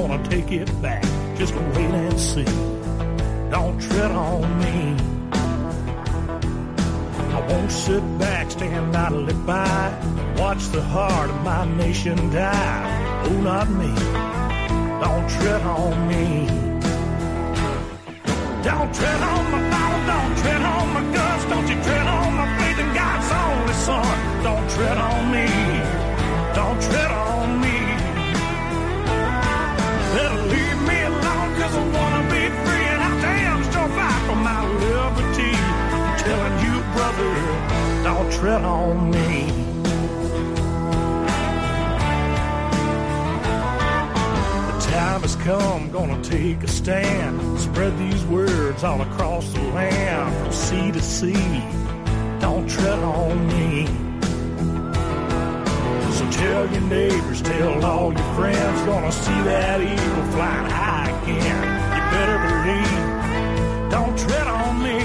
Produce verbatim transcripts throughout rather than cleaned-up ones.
gonna take it back. Just wait and see. Don't tread on me. I won't sit back, stand idly by, watch the heart of my nation die. Oh, not me. Don't tread on me. Don't tread on my Bible, don't tread on my guns, don't you tread on my faith in God's only Son. Don't tread on me. Don't tread on me. Better leave me alone, cause I wanna be free, and I damn sure fight for my liberty. I'm telling you, brother, don't tread on me. The time has come, gonna take a stand, spread these words all across the land, from sea to sea. Don't tread on me. So tell your neighbors, tell all your friends, gonna see that eagle flying high again. You better believe, don't tread on me.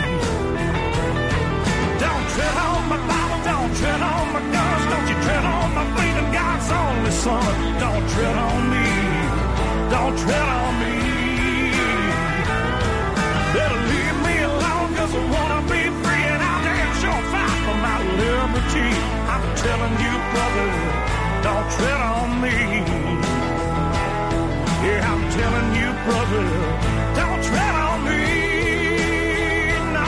Don't tread on my Bible, don't tread on my guns, don't you tread on my faith in God's only Son. Don't tread on me, don't tread on me. Better leave me alone, cause I wanna be free, and I'll damn sure fight for my liberty. I'm telling you, brother, don't tread on me. Yeah, I'm telling you, brother, don't tread on me. No.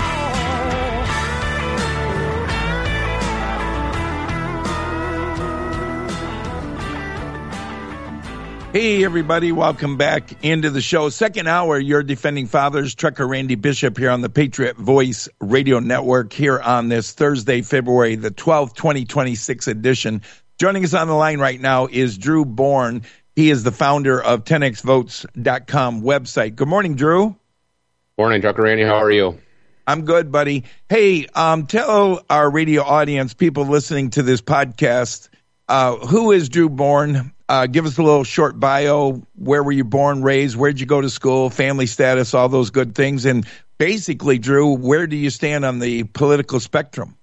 Hey, everybody. Welcome back into the show. Second hour, your defending fathers, Trucker Randy Bishop here on the Patriot Voice Radio Network here on this Thursday, February the twelfth, twenty twenty-six edition. Joining us on the line right now is Drew Bourne. He is the founder of ten x votes dot com website. Good morning, Drew. Morning, Trucker Randy. How are you? I'm good, buddy. Hey, um, tell our radio audience, people listening to this podcast, uh, who is Drew Bourne? Uh, give us a little short bio. Where were you born, raised? Where'd you go to school? Family status, all those good things. And basically, Drew, where do you stand on the political spectrum?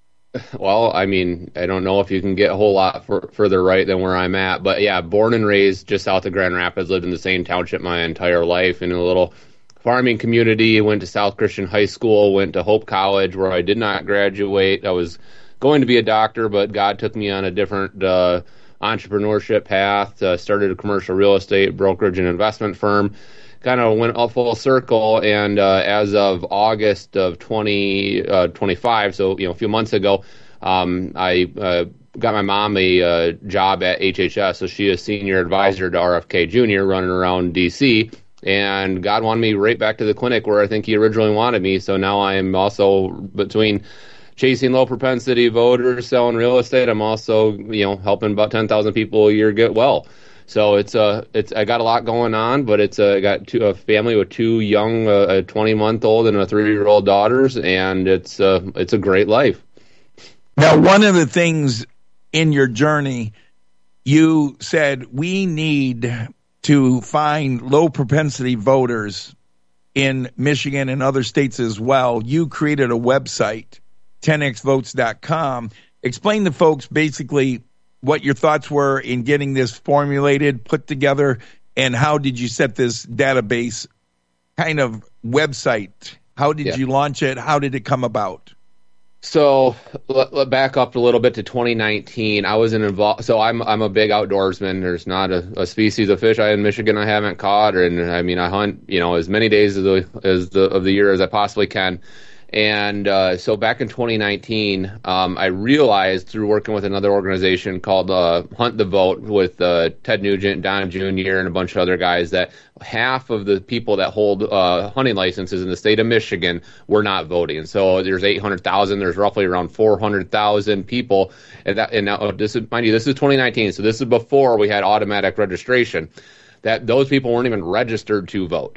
Well, I mean, I don't know if you can get a whole lot for, further right than where I'm at. But yeah, born and raised just south of Grand Rapids, lived in the same township my entire life in a little farming community. Went to South Christian High School, went to Hope College, where I did not graduate. I was going to be a doctor, but God took me on a different uh entrepreneurship path, uh, started a commercial real estate brokerage and investment firm, kind of went a full circle. And uh, as of August of twenty twenty-five, so you know a few months ago, um, I uh, got my mom a uh, job at H H S. So she is senior advisor to R F K Junior running around D C. And God wanted me right back to the clinic where I think he originally wanted me. So now I am also between chasing low propensity voters, selling real estate. I'm also, you know, helping about ten thousand people a year get well. So it's uh, it's I got a lot going on, but it's uh, I got two, a family with two young, uh, a twenty month old and a three year old daughters, and it's uh, it's a great life. Now, one of the things in your journey, you said we need to find low propensity voters in Michigan and other states as well. You created a website, ten x votes dot com. Explain to folks basically what your thoughts were in getting this formulated, put together, and how did you set this database kind of website? How did yeah. you launch it? How did it come about? So let, let back up a little bit to twenty nineteen. I was in involved. So I'm I'm a big outdoorsman. There's not a, a species of fish I in Michigan I haven't caught, and I mean I hunt you know as many days of the as the of the year as I possibly can. And uh, so back in twenty nineteen, um, I realized through working with another organization called uh, Hunt the Vote with uh, Ted Nugent, Don Junior, and a bunch of other guys that half of the people that hold uh, hunting licenses in the state of Michigan were not voting. So there's eight hundred thousand. There's roughly around four hundred thousand people. And, that, and now this is, mind you, this is twenty nineteen. So this is before we had automatic registration. That those people weren't even registered to vote.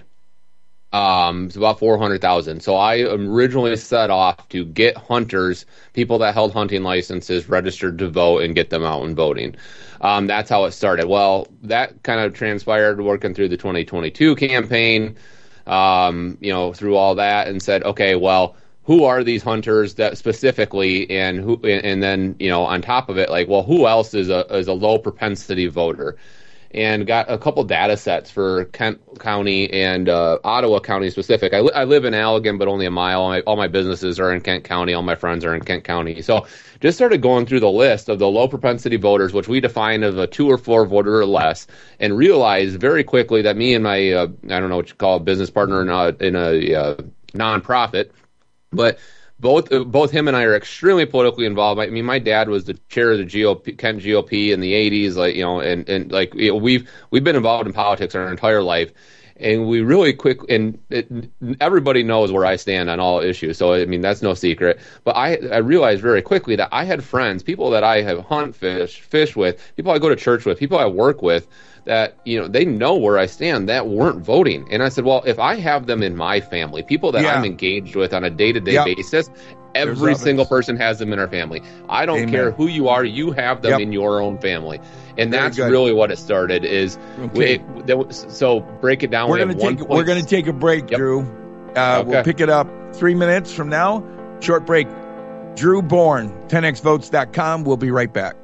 Um, it's about four hundred thousand. So I originally set off to get hunters, people that held hunting licenses, registered to vote and get them out and voting. Um, that's how it started. Well, that kind of transpired working through the twenty twenty-two campaign, um, you know, through all that, and said, okay, well, who are these hunters that specifically, and who, and then, you know, on top of it, like, well, who else is a, is a low propensity voter? and got a couple data sets for Kent County and uh, Ottawa County specific. I, li- I live in Allegan, but only a mile. All my, all my businesses are in Kent County. All my friends are in Kent County. So just started going through the list of the low propensity voters, which we define as a two or four voter or less, and realized very quickly that me and my, uh, I don't know what you call a business partner in a, in a uh, nonprofit, but Both both him and I are extremely politically involved. I mean, my dad was the chair of the G O P, Kent G O P in the eighties, like you know, and, and like you know, we've we've been involved in politics our entire life, and we really quick and it, everybody knows where I stand on all issues. So I mean, that's no secret. But I I realized very quickly that I had friends, people that I have hunt, fish, fish with, people I go to church with, people I work with, that, you know, they know where I stand, that weren't voting. And I said, well, if I have them in my family, people that yeah. I'm engaged with on a day-to-day yep. basis, every single person has them in our family. I don't Amen. care who you are, you have them yep. in your own family. And Very that's good. really what it started is, okay. we, so break it down. We're going to take, we're going to take a break, yep. Drew. Uh, okay. We'll pick it up three minutes from now. Short break. Drew Bourne, ten x votes dot com. We'll be right back.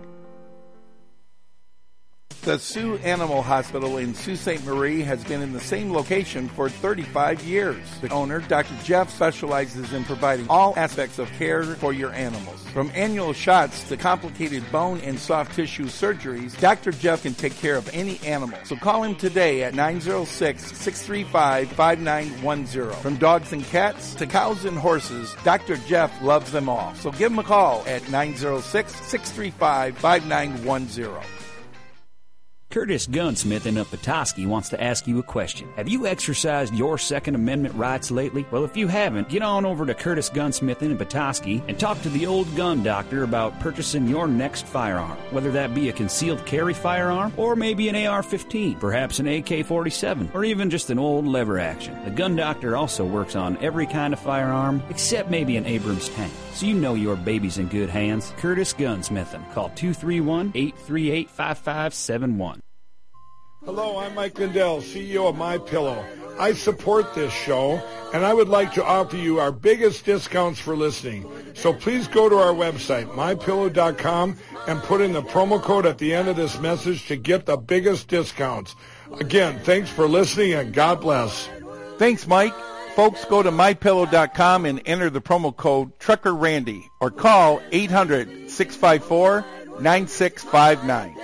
The Sioux Animal Hospital in Sault Ste. Marie has been in the same location for thirty-five years. The owner, Doctor Jeff, specializes in providing all aspects of care for your animals. From annual shots to complicated bone and soft tissue surgeries, Doctor Jeff can take care of any animal. So call him today at nine oh six, six three five, five nine one oh. From dogs and cats to cows and horses, Doctor Jeff loves them all. So give him a call at nine oh six, six three five, five nine one oh. Curtis Gunsmithing of Petoskey wants to ask you a question. Have you exercised your Second Amendment rights lately? Well, if you haven't, get on over to Curtis Gunsmithing in Petoskey and talk to the old gun doctor about purchasing your next firearm, whether that be a concealed carry firearm or maybe an A R fifteen, perhaps an A K forty-seven, or even just an old lever action. The gun doctor also works on every kind of firearm except maybe an Abrams tank. So you know your baby's in good hands. Curtis Gunsmithing. Call two three one, eight three eight, five five seven one. Hello, I'm Mike Lindell, C E O of MyPillow. I support this show, and I would like to offer you our biggest discounts for listening. So please go to our website, my pillow dot com, and put in the promo code at the end of this message to get the biggest discounts. Again, thanks for listening, and God bless. Thanks, Mike. Folks, go to my pillow dot com and enter the promo code Trucker Randy, or call eight hundred, six five four, nine six five nine.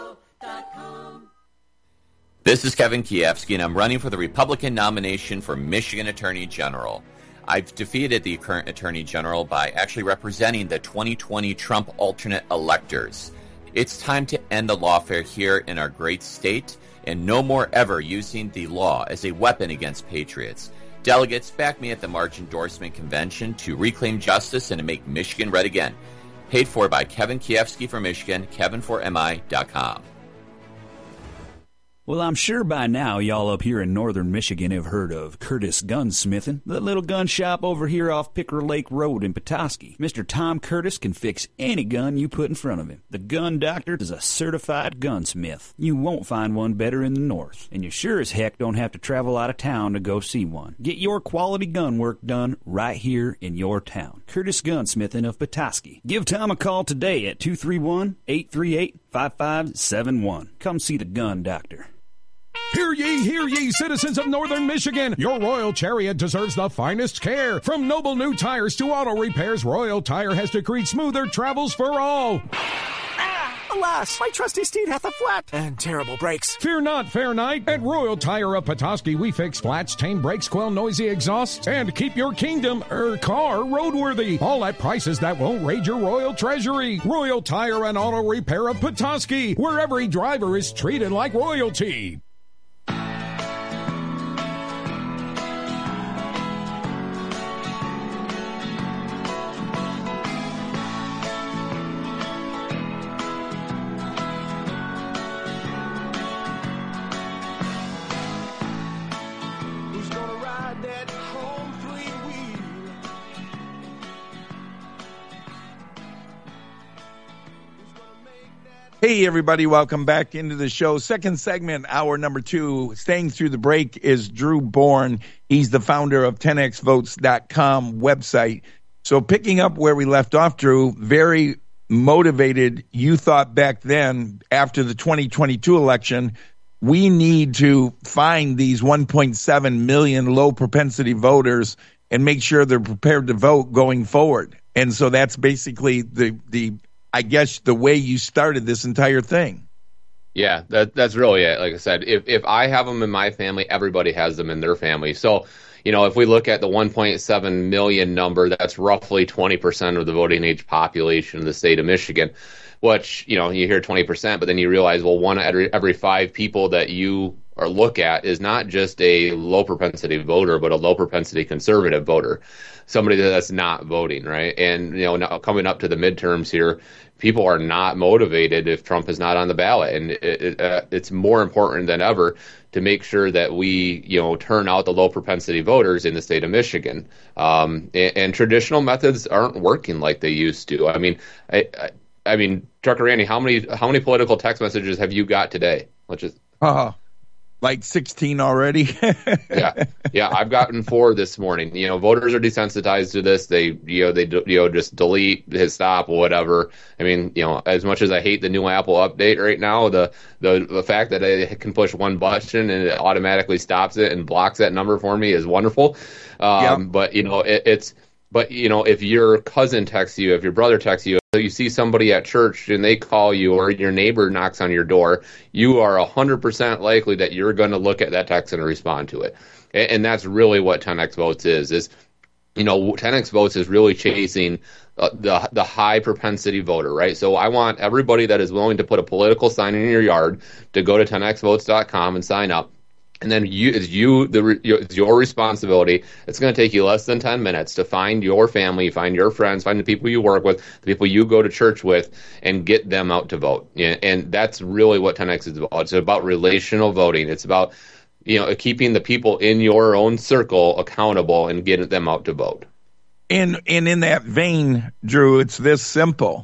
This is Kevin Kiefsky, and I'm running for the Republican nomination for Michigan Attorney General. I've defeated the current Attorney General by actually representing the twenty twenty Trump alternate electors. It's time to end the lawfare here in our great state, and no more ever using the law as a weapon against patriots. Delegates, back me at the March Endorsement Convention to reclaim justice and to make Michigan red again. Paid for by Kevin Kiefsky for Michigan, kevin for m i dot com. Well, I'm sure by now y'all up here in northern Michigan have heard of Curtis Gunsmithing, the little gun shop over here off Picker Lake Road in Petoskey. Mister Tom Curtis can fix any gun you put in front of him. The gun doctor is a certified gunsmith. You won't find one better in the north, and you sure as heck don't have to travel out of town to go see one. Get your quality gun work done right here in your town. Curtis Gunsmithing of Petoskey. Give Tom a call today at two three one, eight three eight, five five seven one. Come see the gun doctor. Hear ye, hear ye, citizens of northern Michigan. Your Royal Chariot deserves the finest care. From noble new tires to auto repairs, Royal Tire has decreed smoother travels for all. Ah, alas, my trusty steed hath a flat and terrible brakes. Fear not, fair knight. At Royal Tire of Petoskey, we fix flats, tame brakes, quell noisy exhausts, and keep your kingdom, er, car roadworthy. All at prices that won't raid your royal treasury. Royal Tire and Auto Repair of Petoskey, where every driver is treated like royalty. Hey, everybody. Welcome back into the show. Second segment, hour number two. Staying through the break is Drew Bourne. He's the founder of ten x votes dot com website. So picking up where we left off, Drew, very motivated. You thought back then, after the twenty twenty-two election, we need to find these one point seven million low propensity voters and make sure they're prepared to vote going forward. And so that's basically the, the I guess, the way you started this entire thing. Yeah, that that's really it. Like I said, if if I have them in my family, everybody has them in their family. So, you know, if we look at the one point seven million number, that's roughly twenty percent of the voting age population of the state of Michigan, which, you know, you hear twenty percent, but then you realize, well, one every, every five people that you or look at is not just a low propensity voter, but a low propensity conservative voter, somebody that's not voting, right? And, you know, now coming up to the midterms here, people are not motivated if Trump is not on the ballot. And it, it, uh, it's more important than ever to make sure that we, you know, turn out the low propensity voters in the state of Michigan. Um, and, and traditional methods aren't working like they used to. I mean, I, I, I mean, Trucker Randy, how many how many political text messages have you got today? Let's just. Uh, like sixteen already. yeah, yeah. I've gotten four this morning. You know, voters are desensitized to this. They, you know, they, you know, just delete, hit stop, or whatever. I mean, you know, as much as I hate the new Apple update right now, the the the fact that I can push one button and it automatically stops it and blocks that number for me is wonderful. Um, yeah. But you know, it, it's. But, you know, if your cousin texts you, if your brother texts you, if you see somebody at church and they call you or your neighbor knocks on your door, you are one hundred percent likely that you're going to look at that text and respond to it. And, and that's really what ten X Votes is, is, you know, ten X Votes is really chasing uh, the the high propensity voter, right? So I want everybody that is willing to put a political sign in your yard to go to ten X votes dot com and sign up. And then you, it's you, the, it's your responsibility. It's going to take you less than ten minutes to find your family, find your friends, find the people you work with, the people you go to church with, and get them out to vote. And that's really what ten X is about. It's about relational voting. It's about, you know, keeping the people in your own circle accountable and getting them out to vote. And, and in that vein, Drew, it's this simple.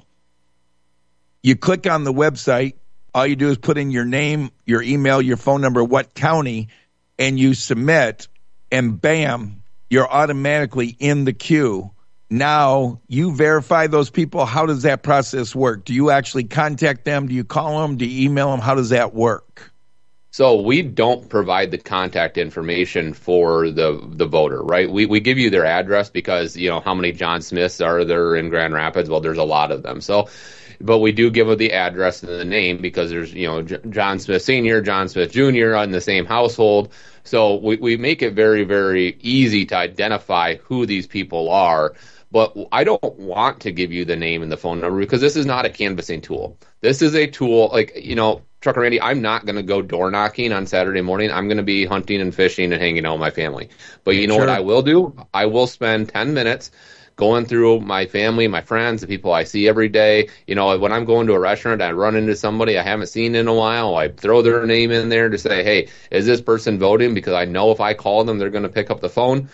You click on the website. All you do is put in your name, your email, your phone number, what county, and you submit, and bam, you're automatically in the queue. Now, you verify those people. How does that process work? Do you actually contact them? Do you call them? Do you email them? How does that work? So we don't provide the contact information for the the voter, right? We we give you their address because, you know, how many John Smiths are there in Grand Rapids? Well, there's a lot of them. So, but we do give them the address and the name because there's, you know, J- John Smith Senior, John Smith Junior in the same household. So we, we make it very, very easy to identify who these people are. But I don't want to give you the name and the phone number because this is not a canvassing tool. This is a tool, like, you know, Trucker Randy, I'm not going to go door knocking on Saturday morning. I'm going to be hunting and fishing and hanging out with my family. But you know sure. what I will do? I will spend ten minutes going through my family, my friends, the people I see every day. You know, when I'm going to a restaurant, I run into somebody I haven't seen in a while. I throw their name in there to say, hey, is this person voting? Because I know if I call them, they're going to pick up the phone.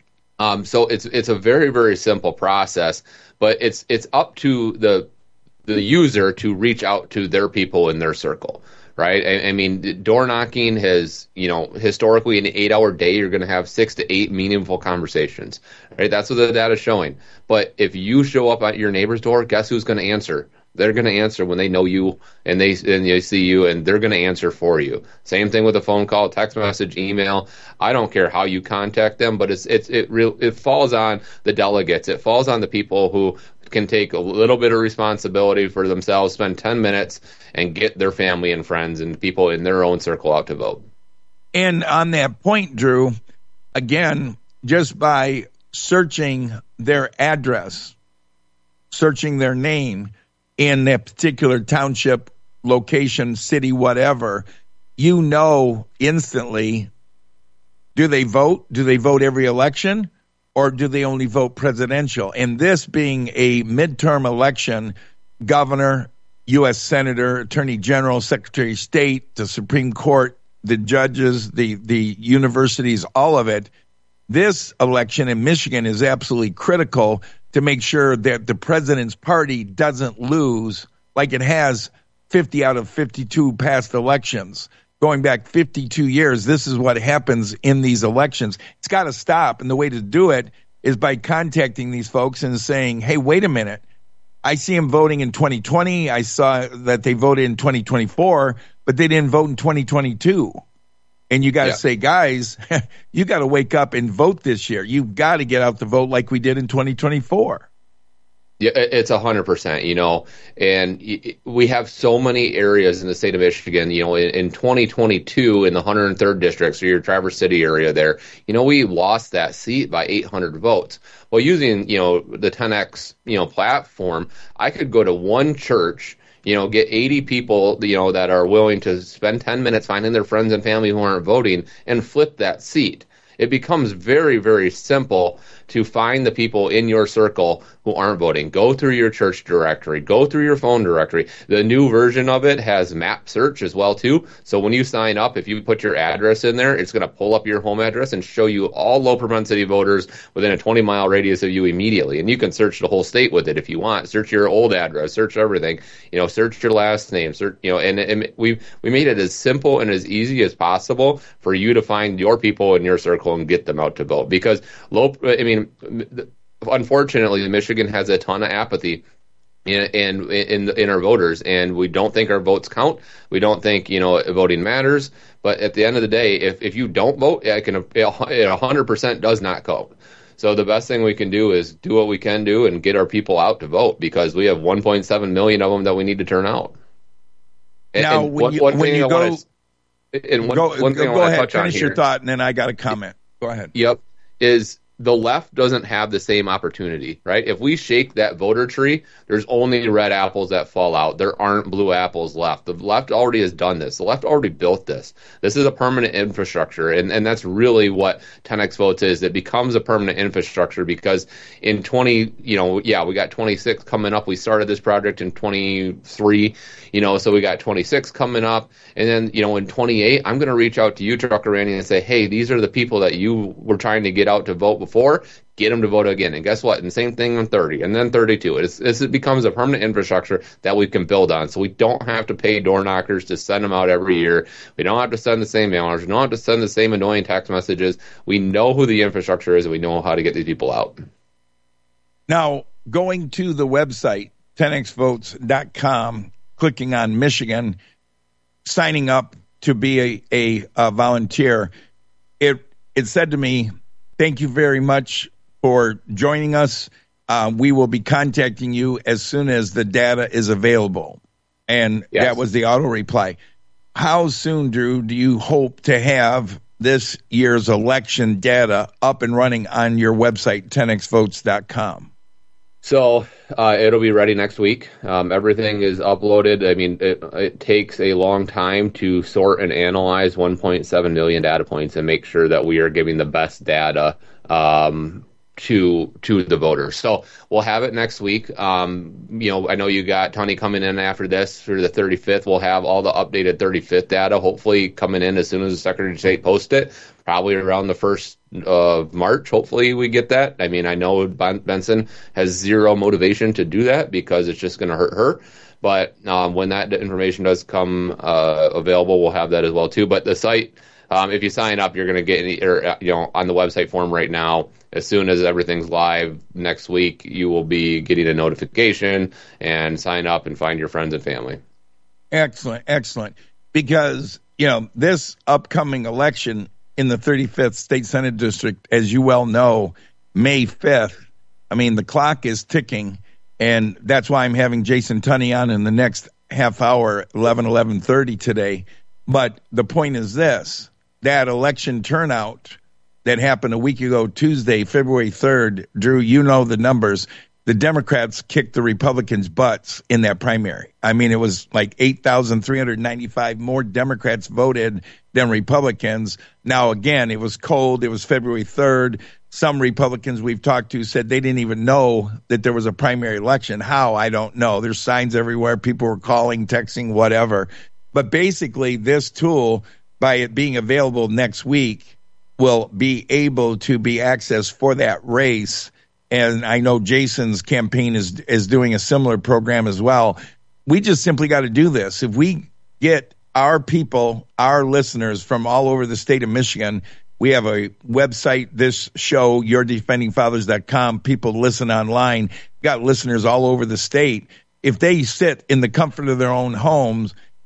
Um, so it's it's a very, very simple process, but it's it's up to the the user to reach out to their people in their circle, right? I, I mean, door knocking has, you know, historically an eight-hour day, you're going to have six to eight meaningful conversations, right? That's what the data is showing. But if you show up at your neighbor's door, guess who's going to answer? They're going to answer when they know you and they and they see you, and they're going to answer for you. Same thing with a phone call, text message, email. I don't care how you contact them, but it's it's it real it falls on the delegates. It falls on the people who can take a little bit of responsibility for themselves, spend ten minutes, and get their family and friends and people in their own circle out to vote. And on that point, Drew, again, just by searching their address, searching their name in that particular township, location, city, whatever, you know instantly, do they vote? Do they vote every election? Or do they only vote presidential? And this being a midterm election, governor, U S senator, attorney general, secretary of state, the Supreme Court, the judges, the, the universities, all of it, this election in Michigan is absolutely critical to make sure that the president's party doesn't lose like it has fifty out of fifty-two past elections. Going back fifty-two years, this is what happens in these elections. It's got to stop. And the way to do it is by contacting these folks and saying, hey, wait a minute. I see them voting in twenty twenty. I saw that they voted in twenty twenty-four, but they didn't vote in twenty twenty-two. And you got to Yeah. say, guys, you got to wake up and vote this year. You've got to get out the vote like we did in twenty twenty-four. Yeah, it- it's a hundred percent, you know, and y- we have so many areas in the state of Michigan, you know, in, in twenty twenty-two in the one hundred third district, so your Traverse City area there, you know, we lost that seat by eight hundred votes. Well, using, you know, the ten X, you know, platform, I could go to one church, you know, get eighty people, you know, that are willing to spend ten minutes finding their friends and family who aren't voting and flip that seat. It becomes very, very simple to find the people in your circle who aren't voting. Go through your church directory. Go through your phone directory. The new version of it has map search as well, too. So when you sign up, if you put your address in there, it's going to pull up your home address and show you all low propensity voters within a twenty mile radius of you immediately. And you can search the whole state with it if you want. Search your old address. Search everything. You know, search your last name. Search, you know, and, and we we made it as simple and as easy as possible for you to find your people in your circle and get them out to vote. Because low, I mean, unfortunately, Michigan has a ton of apathy in in in, in our voters, and we don't think our votes count. We don't think, you know, voting matters. But at the end of the day, if if you don't vote, it can it one hundred percent does not count. So the best thing we can do is do what we can do and get our people out to vote, because we have one point seven million of them that we need to turn out. And, Now, and when one, you, one when thing you I go, want to, and one, go, one thing go I want to ahead, touch on finish here, your thought, and then I got a comment. Go ahead. Yep, is the left doesn't have the same opportunity, right? If we shake that voter tree, there's only red apples that fall out. There aren't blue apples left. The left already has done this. The left already built this. This is a permanent infrastructure, and, and that's really what ten X votes is. It becomes a permanent infrastructure because in twenty, you know, yeah, we got twenty-six coming up. We started this project in twenty-three, you know, so we got twenty-six coming up. And then, you know, in twenty-eight, I'm going to reach out to you, Trucker Randy, and say, hey, these are the people that you were trying to get out to vote before. Get them to vote again. And guess what? And same thing in thirty and then thirty-two. It's, it's, it becomes a permanent infrastructure that we can build on. So we don't have to pay door knockers to send them out every year. We don't have to send the same mailers. We don't have to send the same annoying text messages. We know who the infrastructure is, and we know how to get these people out. Now, going to the website, ten x votes dot com, clicking on Michigan, signing up to be a, a, a volunteer, it it said to me, thank you very much for joining us. Uh, we will be contacting you as soon as the data is available. And Yes. that was the auto reply. How soon, Drew, do you hope to have this year's election data up and running on your website, ten x votes dot com? So uh, it'll be ready next week. Um, everything is uploaded. I mean, it, it takes a long time to sort and analyze one point seven million data points and make sure that we are giving the best data um, to to the voters. So we'll have it next week. Um, you know, I know you got Tony coming in after this for the thirty-fifth. We'll have all the updated thirty-fifth data, hopefully coming in as soon as the Secretary of State posts it, probably around the first of March. Hopefully we get that. I mean, I know Ben- Benson has zero motivation to do that because it's just going to hurt her. But um, when that information does come uh, available, we'll have that as well too. But the site, um, if you sign up, you're going to get any, or, you know, on the website form right now. As soon as everything's live next week, you will be getting a notification and sign up and find your friends and family. Excellent, excellent. Because, you know, this upcoming election in the thirty-fifth State Senate District, as you well know, May fifth, I mean, the clock is ticking, and that's why I'm having Jason Tunney on in the next half hour, eleven, eleven thirty today. But the point is this, that election turnout that happened a week ago, Tuesday, February third, Drew, you know the numbers. The Democrats kicked the Republicans' butts in that primary. I mean, it was like eight thousand three hundred ninety-five more Democrats voted than Republicans. Now, again, it was cold. It was February third. Some Republicans we've talked to said they didn't even know that there was a primary election. How? I don't know. There's signs everywhere. People were calling, texting, whatever. But basically, this tool, by it being available next week, will be able to be accessed for that race. And I know Jason's campaign is is doing a similar program as well. We just simply got to do this. If we get our people, our listeners from all over the state of Michigan, we have a website, this show, your defending fathers dot com. People listen online. We've got listeners all over the state. If they sit in the comfort of their own homes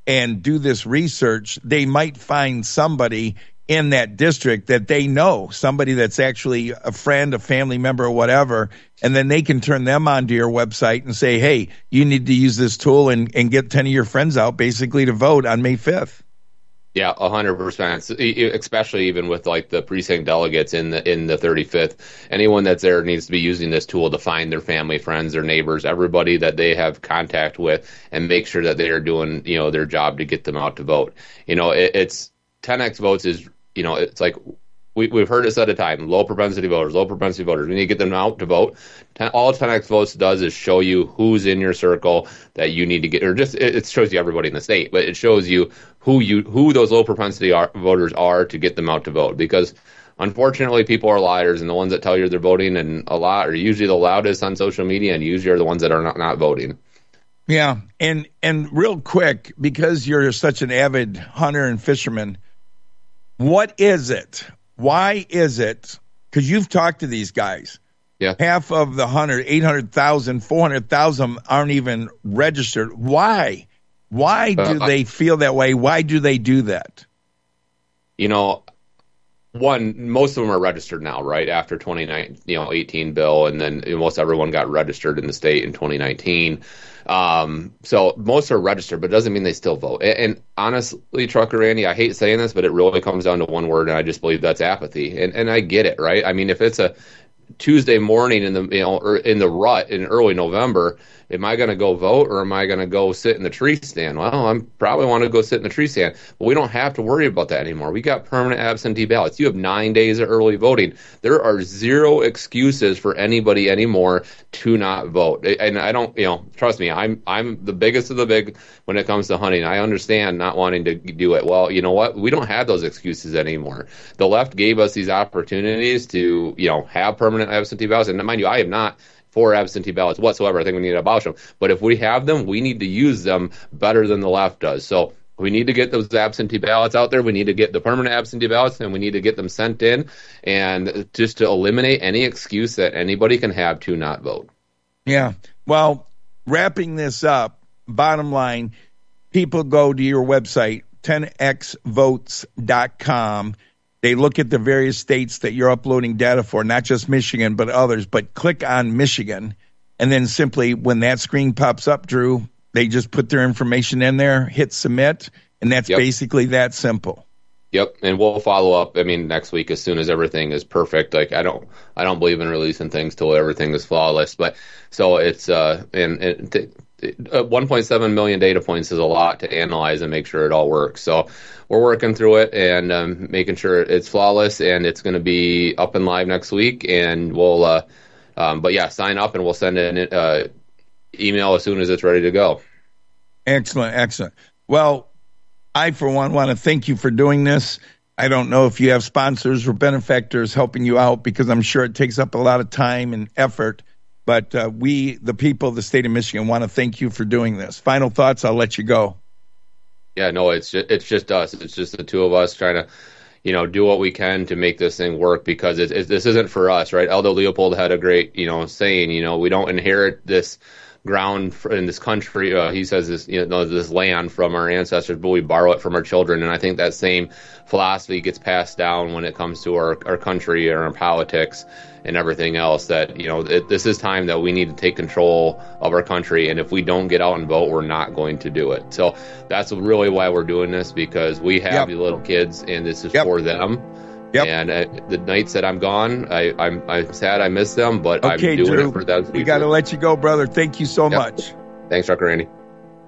and do this research, they might find somebody in that district that they know, somebody that's actually a friend, a family member, or whatever, and then they can turn them onto your website and say, hey, you need to use this tool and, and get ten of your friends out basically to vote on May fifth. Yeah, a hundred percent. Especially even with like the precinct delegates in the in the thirty-fifth, anyone that's there needs to be using this tool to find their family, friends, their neighbors, everybody that they have contact with, and make sure that they are doing, you know, their job to get them out to vote. You know, it, it's ten X votes is, you know, it's like we we've heard it said a time: low propensity voters, low propensity voters. We need to get them out to vote. ten, all ten X votes does is show you who's in your circle that you need to get, or just it, it shows you everybody in the state, but it shows you who you who those low propensity are, voters are to get them out to vote. Because unfortunately, people are liars, and the ones that tell you they're voting and a lot are usually the loudest on social media, and usually are the ones that are not, not voting. Yeah, and and real quick, because you're such an avid hunter and fisherman, what is it? Why is it? Because you've talked to these guys. Yeah. Half of the hunter, eight hundred thousand, four hundred thousand aren't even registered. Why? Why do uh, they feel that way? Why do they do that? You know, one, most of them are registered now, right? After twenty nineteen, you know, eighteen bill, and then most everyone got registered in the state in twenty nineteen. Um, so most are registered, but it doesn't mean they still vote. And, and honestly, Trucker Randy, I hate saying this, but it really comes down to one word, and I just believe that's apathy. And and I get it, right? I mean, if it's a Tuesday morning in the you know or in the rut in early November, am I going to go vote or am I going to go sit in the tree stand? Well, I'm probably want to go sit in the tree stand, but we don't have to worry about that anymore. We got permanent absentee ballots. You have nine days of early voting. There are zero excuses for anybody anymore to not vote. And I don't, you know, trust me, I'm I'm the biggest of the big when it comes to hunting. I understand not wanting to do it. Well, you know what? We don't have those excuses anymore. The left gave us these opportunities to, you know, have permanent absentee ballots. And mind you, I am not for absentee ballots whatsoever. I think we need to abolish them. But if we have them, we need to use them better than the left does. So we need to get those absentee ballots out there. We need to get the permanent absentee ballots, and we need to get them sent in, and just to eliminate any excuse that anybody can have to not vote. Yeah. Well, wrapping this up, bottom line, people go to your website, ten x votes dot com. They look at the various states that you're uploading data for, not just Michigan, but others. But click on Michigan, and then simply when that screen pops up, Drew, they just put their information in there, hit submit, and that's yep. basically that simple. Yep, and we'll follow up. I mean, next week as soon as everything is perfect. Like I don't, I don't believe in releasing things till everything is flawless. But so it's uh, and, and th- one point seven million data points is a lot to analyze and make sure it all works. So we're working through it and um, making sure it's flawless, and it's going to be up and live next week. And we'll, uh, um, but yeah, sign up and we'll send an uh, email as soon as it's ready to go. Excellent, excellent. Well, I, for one, want to thank you for doing this. I don't know if you have sponsors or benefactors helping you out, because I'm sure it takes up a lot of time and effort. But uh, we, the people of the state of Michigan, want to thank you for doing this. Final thoughts, I'll let you go. Yeah, no, it's just, it's just us. It's just the two of us trying to, you know, do what we can to make this thing work, because it, it, this isn't for us, right? Aldo Leopold had a great, you know, saying, you know, we don't inherit this ground in this country. Uh, he says this, you know, this land from our ancestors, but we borrow it from our children. And I think that same philosophy gets passed down when it comes to our, our country and our politics and everything else, that, you know, it, this is time that we need to take control of our country. And if we don't get out and vote, we're not going to do it. So that's really why we're doing this, because we have yep. the little kids, and this is yep. for them. Yep. And uh, the nights that I'm gone, I, I'm, I'm sad I miss them, but okay, I'm doing Drew, it for them. We got to let you go, brother. Thank you so yep. much. Thanks, Trucker Randy.